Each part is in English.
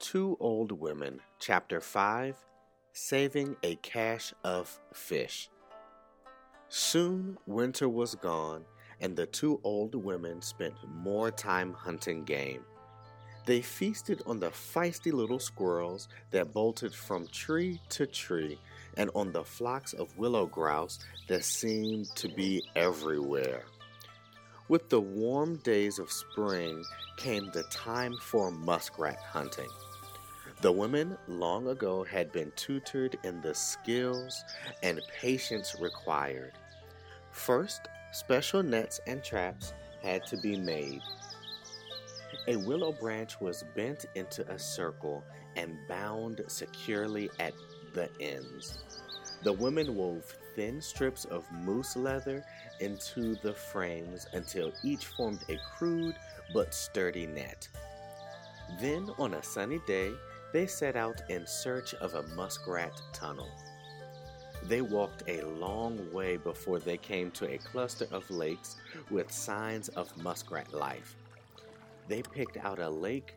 Two Old Women, Chapter 5, Saving a Cache of Fish. Soon winter was gone, and the two old women spent more time hunting game. They feasted on the feisty little squirrels that bolted from tree to tree, and on the flocks of willow grouse that seemed to be everywhere. With the warm days of spring came the time for muskrat hunting. The women long ago had been tutored in the skills and patience required. First, special nets and traps had to be made. A willow branch was bent into a circle and bound securely at the ends. The women wove thin strips of moose leather into the frames until each formed a crude but sturdy net. Then, on a sunny day, they set out in search of a muskrat tunnel. They walked a long way before they came to a cluster of lakes with signs of muskrat life. They picked out a lake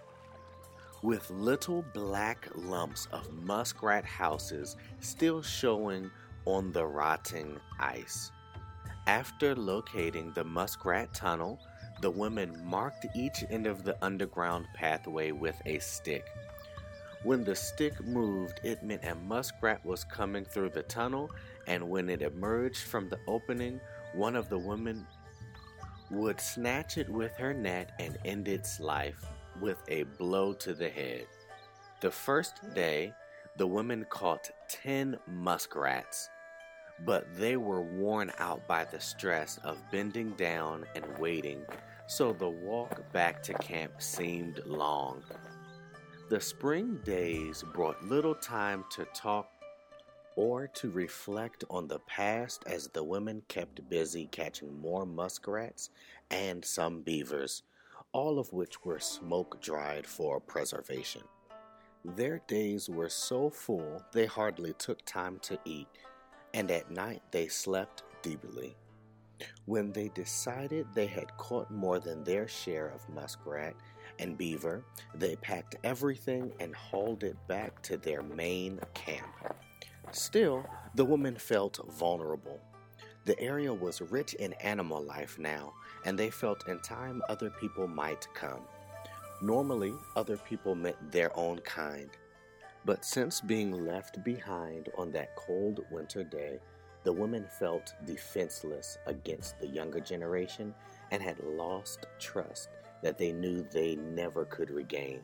with little black lumps of muskrat houses still showing on the rotting ice. After locating the muskrat tunnel, the women marked each end of the underground pathway with a stick. When the stick moved, it meant a muskrat was coming through the tunnel, and when it emerged from the opening, one of the women would snatch it with her net and end its life with a blow to the head. The first day, the women caught 10 muskrats, but they were worn out by the stress of bending down and waiting, so the walk back to camp seemed long. The spring days brought little time to talk or to reflect on the past as the women kept busy catching more muskrats and some beavers, all of which were smoke-dried for preservation. Their days were so full they hardly took time to eat, and at night they slept deeply. When they decided they had caught more than their share of muskrat and beaver, they packed everything and hauled it back to their main camp. Still, the women felt vulnerable. The area was rich in animal life now, and they felt in time other people might come. Normally, other people meant their own kind. But since being left behind on that cold winter day, the women felt defenseless against the younger generation and had lost trust that they knew they never could regain.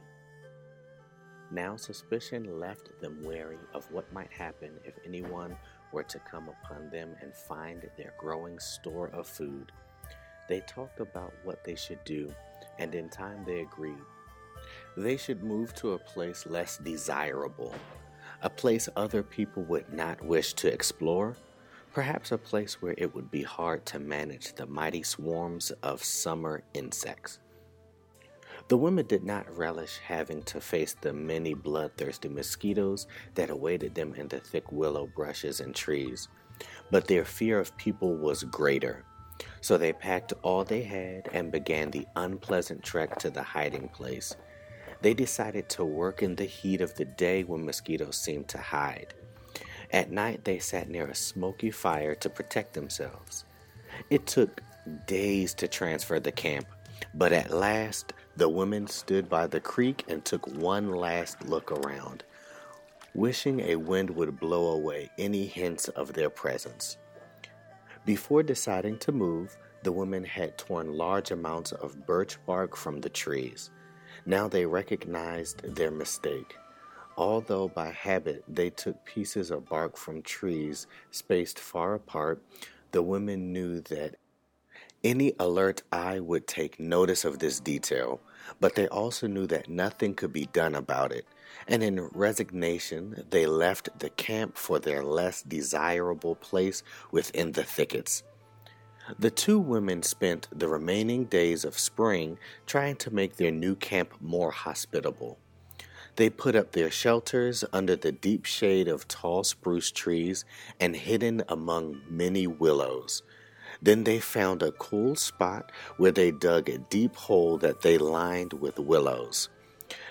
Now suspicion left them wary of what might happen if anyone were to come upon them and find their growing store of food. They talked about what they should do, and in time they agreed. They should move to a place less desirable, a place other people would not wish to explore, perhaps a place where it would be hard to manage the mighty swarms of summer insects. The women did not relish having to face the many bloodthirsty mosquitoes that awaited them in the thick willow bushes and trees, but their fear of people was greater. So they packed all they had and began the unpleasant trek to the hiding place. They decided to work in the heat of the day when mosquitoes seemed to hide. At night, they sat near a smoky fire to protect themselves. It took days to transfer the camp, but at last, the women stood by the creek and took one last look around, wishing a wind would blow away any hints of their presence. Before deciding to move, the women had torn large amounts of birch bark from the trees. Now they recognized their mistake. Although by habit they took pieces of bark from trees spaced far apart, the women knew that any alert eye would take notice of this detail, but they also knew that nothing could be done about it, and in resignation they left the camp for their less desirable place within the thickets. The two women spent the remaining days of spring trying to make their new camp more hospitable. They put up their shelters under the deep shade of tall spruce trees and hidden among many willows. Then they found a cool spot where they dug a deep hole that they lined with willows.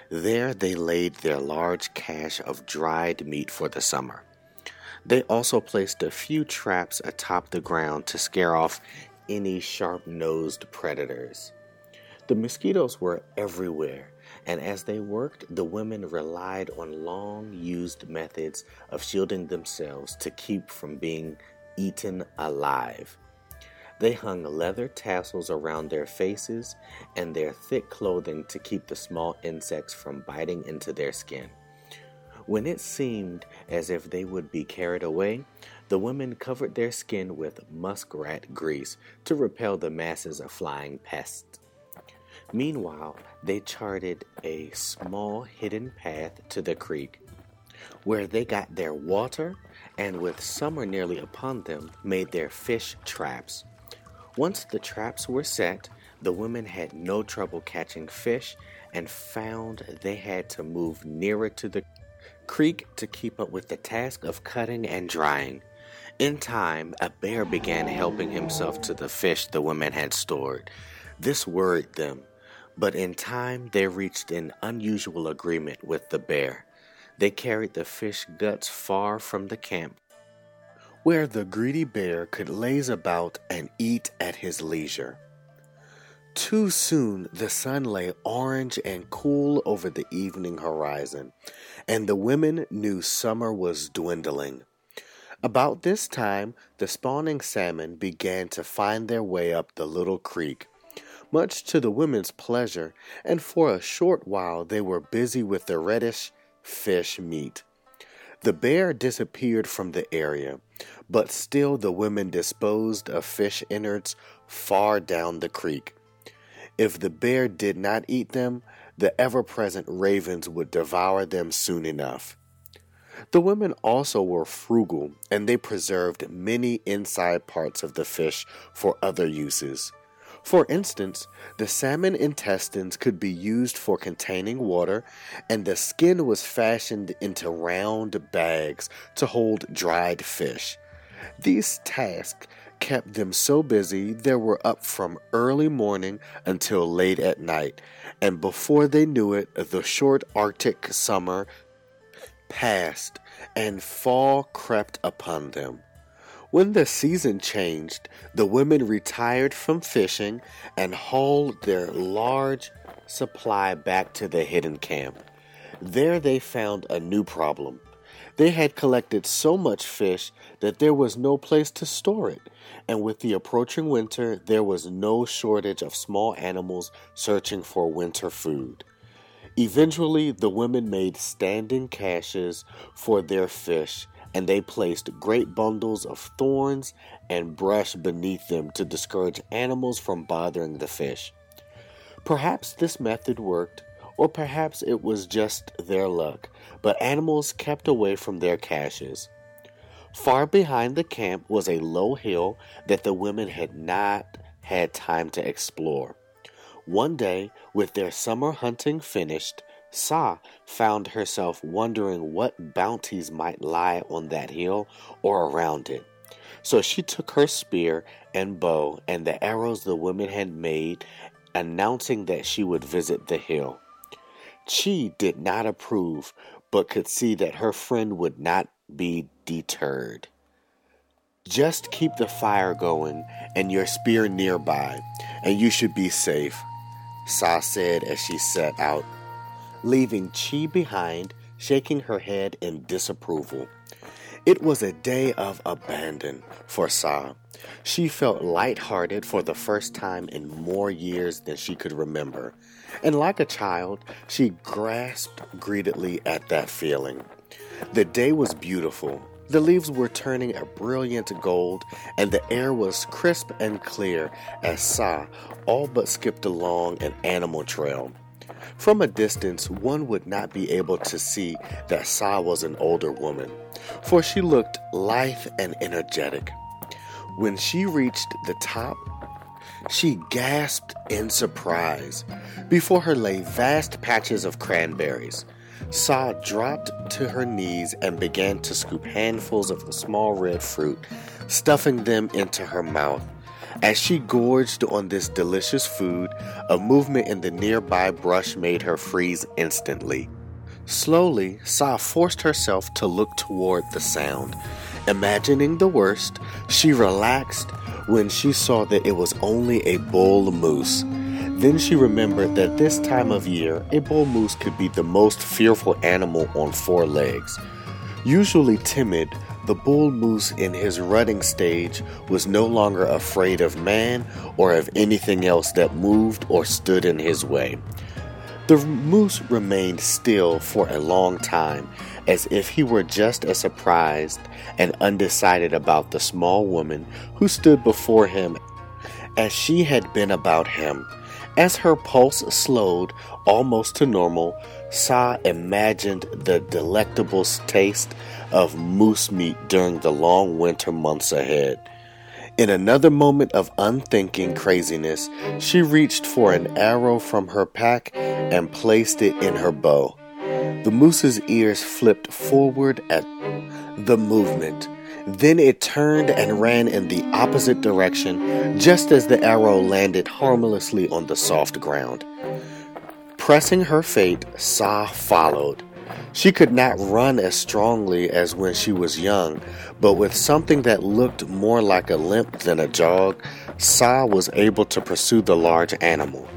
There they laid their large cache of dried meat for the summer. They also placed a few traps atop the ground to scare off any sharp-nosed predators. The mosquitoes were everywhere, and as they worked, the women relied on long-used methods of shielding themselves to keep from being eaten alive. They hung leather tassels around their faces and their thick clothing to keep the small insects from biting into their skin. When it seemed as if they would be carried away, the women covered their skin with muskrat grease to repel the masses of flying pests. Meanwhile, they charted a small hidden path to the creek, where they got their water and, with summer nearly upon them, made their fish traps. Once the traps were set, the women had no trouble catching fish and found they had to move nearer to the creek to keep up with the task of cutting and drying. In time, a bear began helping himself to the fish the women had stored. This worried them, but in time they reached an unusual agreement with the bear. They carried the fish guts far from the camp, where the greedy bear could laze about and eat at his leisure. Too soon the sun lay orange and cool over the evening horizon, and the women knew summer was dwindling. About this time, the spawning salmon began to find their way up the little creek, much to the women's pleasure, and for a short while they were busy with the reddish fish meat. The bear disappeared from the area, but still the women disposed of fish innards far down the creek. If the bear did not eat them, the ever-present ravens would devour them soon enough. The women also were frugal, and they preserved many inside parts of the fish for other uses. For instance, the salmon intestines could be used for containing water, and the skin was fashioned into round bags to hold dried fish. These tasks kept them so busy they were up from early morning until late at night, and before they knew it, the short Arctic summer passed and fall crept upon them. When the season changed, the women retired from fishing and hauled their large supply back to the hidden camp. There they found a new problem. They had collected so much fish that there was no place to store it, and with the approaching winter, there was no shortage of small animals searching for winter food. Eventually, the women made standing caches for their fish, and they placed great bundles of thorns and brush beneath them to discourage animals from bothering the fish. Perhaps this method worked, or perhaps it was just their luck, but animals kept away from their caches. Far behind the camp was a low hill that the women had not had time to explore. One day, with their summer hunting finished, Sa found herself wondering what bounties might lie on that hill or around it. So she took her spear and bow and the arrows the women had made, announcing that she would visit the hill. Chi did not approve, but could see that her friend would not be deterred. Just keep the fire going and your spear nearby, and you should be safe, Sa said as she set out, leaving Chi behind, shaking her head in disapproval. It was a day of abandon for Sa. She felt lighthearted for the first time in more years than she could remember, and like a child, she grasped greedily at that feeling. The day was beautiful. The leaves were turning a brilliant gold, and the air was crisp and clear as Sa all but skipped along an animal trail. From a distance, one would not be able to see that Sa was an older woman, for she looked lithe and energetic. When she reached the top, she gasped in surprise. Before her lay vast patches of cranberries. Sa dropped to her knees and began to scoop handfuls of the small red fruit, stuffing them into her mouth. As she gorged on this delicious food, a movement in the nearby brush made her freeze instantly. Slowly, Sa forced herself to look toward the sound. Imagining the worst, she relaxed when she saw that it was only a bull moose. Then she remembered that this time of year, a bull moose could be the most fearful animal on four legs. Usually timid, the bull moose in his rutting stage was no longer afraid of man or of anything else that moved or stood in his way. The moose remained still for a long time, as if he were just as surprised and undecided about the small woman who stood before him as she had been about him. As her pulse slowed almost to normal, Sa imagined the delectable taste of moose meat during the long winter months ahead. In another moment of unthinking craziness, she reached for an arrow from her pack and placed it in her bow. The moose's ears flipped forward at the movement. Then it turned and ran in the opposite direction just as the arrow landed harmlessly on the soft ground. Pressing her fate, Sa followed. She could not run as strongly as when she was young, but with something that looked more like a limp than a jog, Sa was able to pursue the large animal.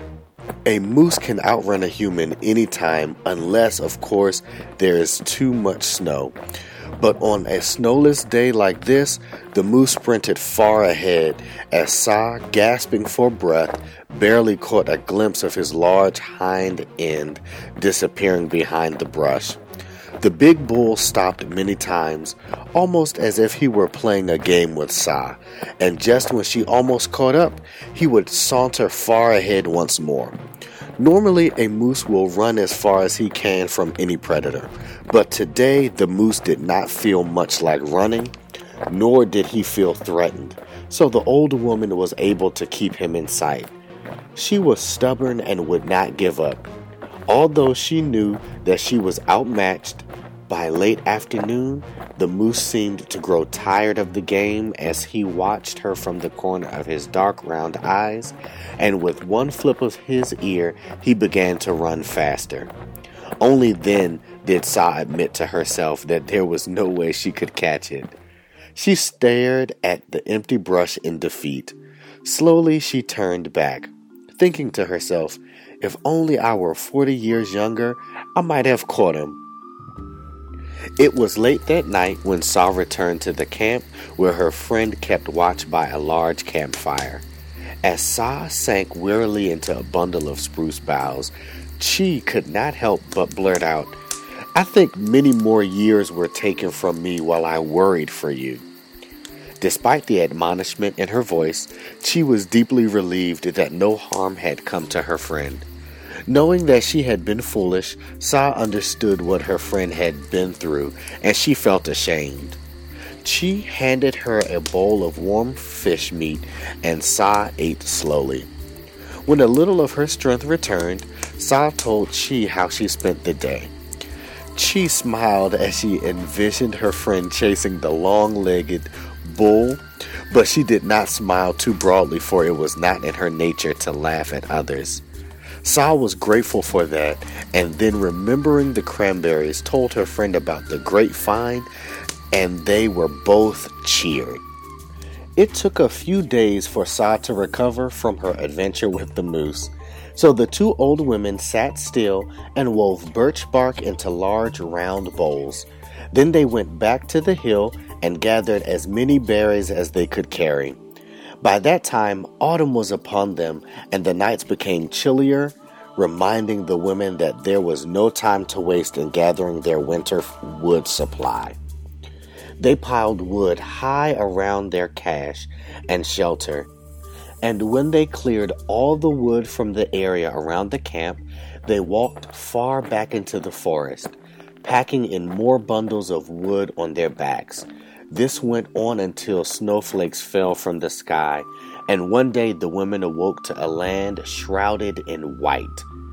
A moose can outrun a human anytime unless, of course, there is too much snow. But on a snowless day like this, the moose sprinted far ahead as Sa, gasping for breath, barely caught a glimpse of his large hind end disappearing behind the brush. The big bull stopped many times, almost as if he were playing a game with Sa, and just when she almost caught up, he would saunter far ahead once more. Normally, a moose will run as far as he can from any predator, but today the moose did not feel much like running, nor did he feel threatened, so the old woman was able to keep him in sight. She was stubborn and would not give up. Although she knew that she was outmatched, by late afternoon, the moose seemed to grow tired of the game as he watched her from the corner of his dark round eyes, and with one flip of his ear, he began to run faster. Only then did Sa admit to herself that there was no way she could catch it. She stared at the empty brush in defeat. Slowly she turned back, thinking to herself, if only I were 40 years younger, I might have caught him. It was late that night when Sa returned to the camp where her friend kept watch by a large campfire. As Sa sank wearily into a bundle of spruce boughs, Chi could not help but blurt out, I think many more years were taken from me while I worried for you. Despite the admonishment in her voice, Chi was deeply relieved that no harm had come to her friend. Knowing that she had been foolish, Sa understood what her friend had been through, and she felt ashamed. Chi handed her a bowl of warm fish meat, and Sa ate slowly. When a little of her strength returned, Sa told Chi how she spent the day. Chi smiled as she envisioned her friend chasing the long-legged bull, but she did not smile too broadly, for it was not in her nature to laugh at others. Sa was grateful for that, and then remembering the cranberries, told her friend about the great find, and they were both cheered. It took a few days for Sa to recover from her adventure with the moose, so the two old women sat still and wove birch bark into large round bowls. Then they went back to the hill and gathered as many berries as they could carry. By that time, autumn was upon them, and the nights became chillier, reminding the women that there was no time to waste in gathering their winter wood supply. They piled wood high around their cache and shelter, and when they cleared all the wood from the area around the camp, they walked far back into the forest, packing in more bundles of wood on their backs. This went on until snowflakes fell from the sky, and one day the women awoke to a land shrouded in white.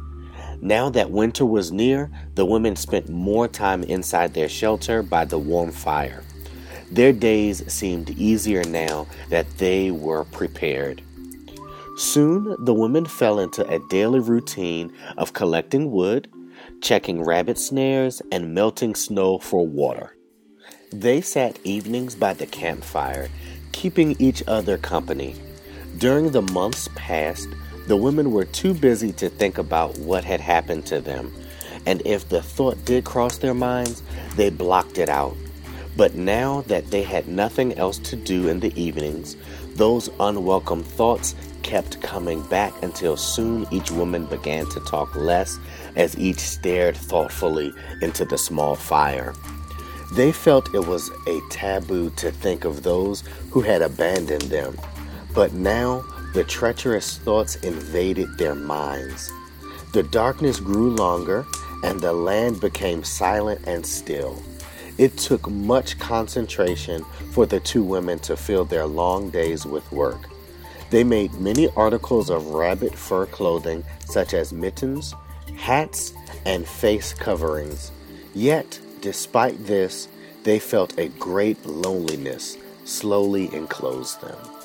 Now that winter was near, the women spent more time inside their shelter by the warm fire. Their days seemed easier now that they were prepared. Soon the women fell into a daily routine of collecting wood, checking rabbit snares, and melting snow for water. They sat evenings by the campfire, keeping each other company. During the months past, the women were too busy to think about what had happened to them, and if the thought did cross their minds, they blocked it out. But now that they had nothing else to do in the evenings, those unwelcome thoughts kept coming back until soon each woman began to talk less as each stared thoughtfully into the small fire. They felt it was a taboo to think of those who had abandoned them, but now the treacherous thoughts invaded their minds. The darkness grew longer, and the land became silent and still. It took much concentration for the two women to fill their long days with work. They made many articles of rabbit fur clothing, such as mittens, hats, and face coverings. Yet, despite this, they felt a great loneliness slowly enclose them.